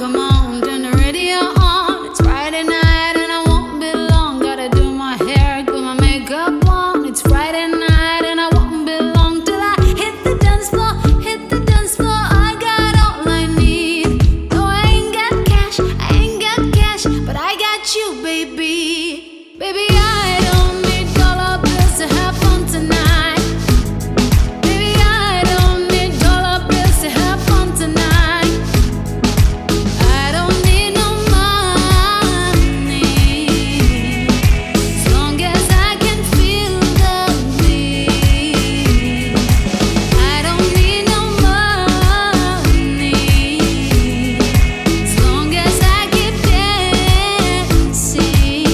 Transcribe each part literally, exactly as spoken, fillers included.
come on, turn the radio on. It's Friday night and I won't be long. Gotta do my hair, put my makeup on. It's Friday night and I won't be long till I hit the dance floor, hit the dance floor. I got all I need. No, I ain't got cash, I ain't got cash, but I got you, baby. Baby, I don't need dollar bills to have fun tonight. Baby, I don't need dollar bills to have fun tonight. I don't need no money, as long as I can feel the need. I don't need no money, as long as I keep dancing.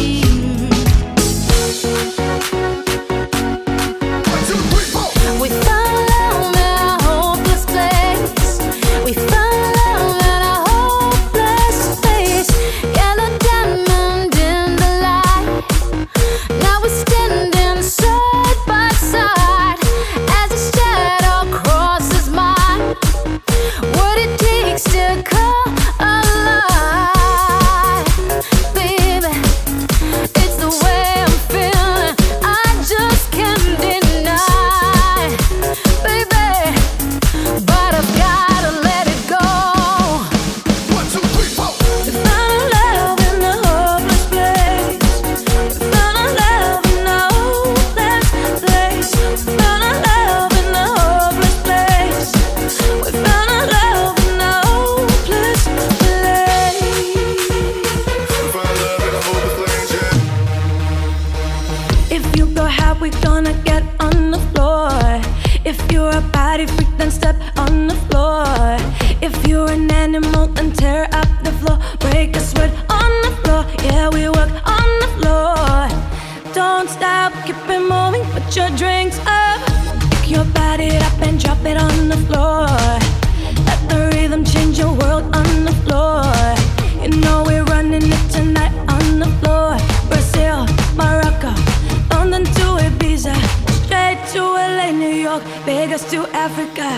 We found love in a hopeless place. We found love in a hopeless place. Yellow diamond in the light. Now we're standing side by side as a shadow crosses mine. What it takes to come alive, baby. It's the way I'm feeling. I just can't deny, baby. But I've gotta let it go. We found love in a hopeless place. We found love in a hopeless place. We found love in a hopeless place. We found love in a hopeless place. If you go hard, we gonna get on the floor. If you're a body freak, then step on the floor. If you're an animal, then tear up the floor. Break a sweat on the floor. Yeah, we work on the floor. Don't stop, keep it moving, put your drinks up. Pick your body up and drop it on the floor. Let the rhythm change your world on the floor. You know we're running it tonight on the floor. Brazil, Morocco, London to Ibiza, straight to L A, New York, Vegas to Africa.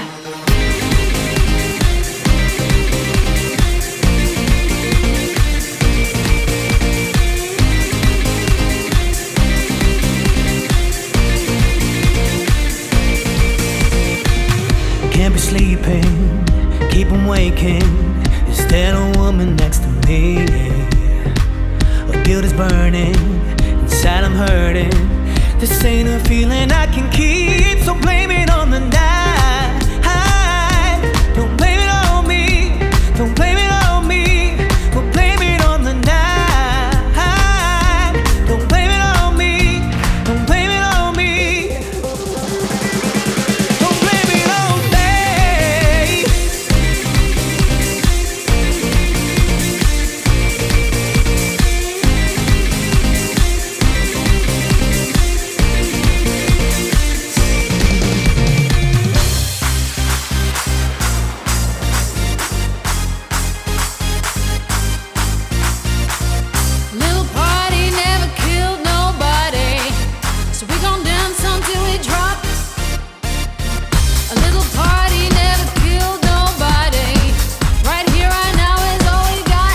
Can't be sleeping, keep 'em waking. Is there a woman next to me? A guilt is burning, inside I'm hurting. This ain't a feeling I can keep, so blame it on the night. Don't blame it on me, don't blame it on me, but blame it on the night. Don't blame it on me, don't blame it on me. Don't blame it on me. Little party never killed nobody, so we gon' dance until we drop. A little party never killed nobody. Right here, right now is all we got.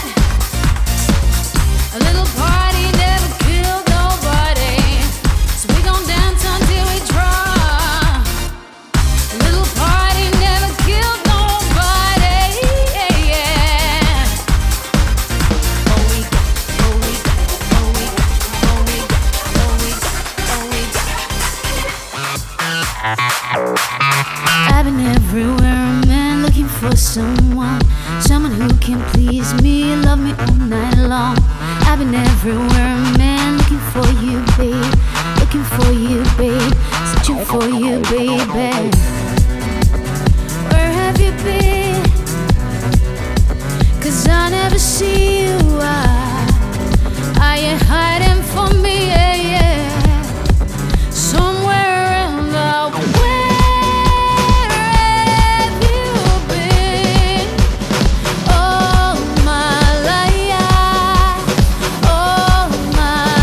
A little party never killed nobody, so we gon' dance until we drop. A little party never killed nobody. Yeah, yeah. Oh, we got, oh, we got, oh, we got, oh, we got, oh, we got, oh, we got. I've been everywhere, man, looking for someone, someone who can please me, love me all night long. I've been everywhere, man, looking for you, babe, looking for you, babe, searching for you, baby. Where have you been? 'Cause I never see you. Are, are you hiding from me? Yeah, yeah. Somewhere in the where have you been? All my life, all my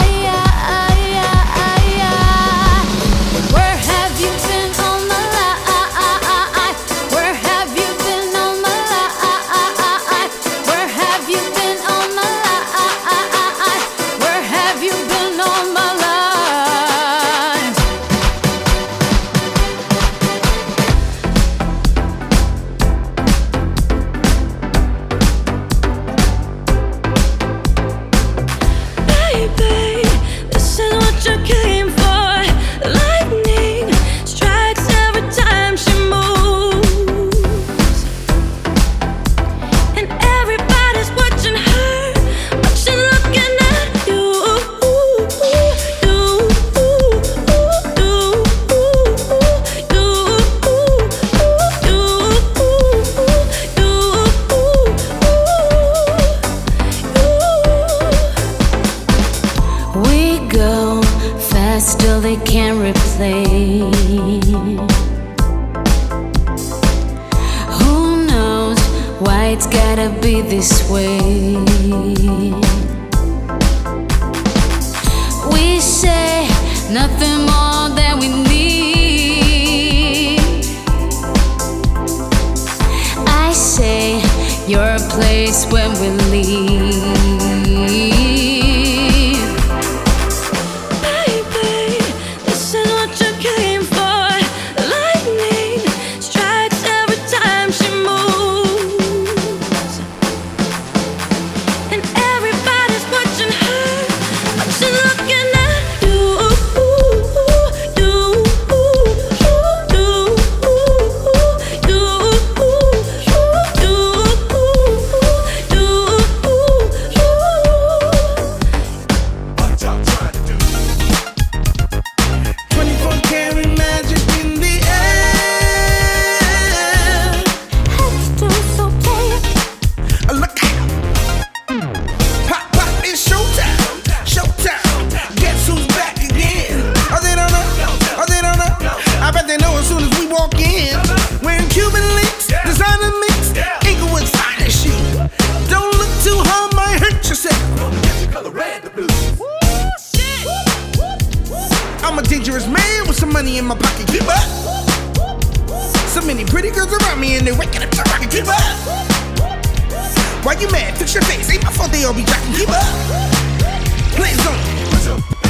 life. Where have you been all my life? Where have you been all my life? this way. We say nothing more than we need. I say you're a place when we leave. I'm a dangerous man with some money in my pocket, keep up. So many pretty girls around me and they're waking up to rocket, keep up. Why you mad? Fix your face, ain't my fault they all be jocking, keep up. Plans on it.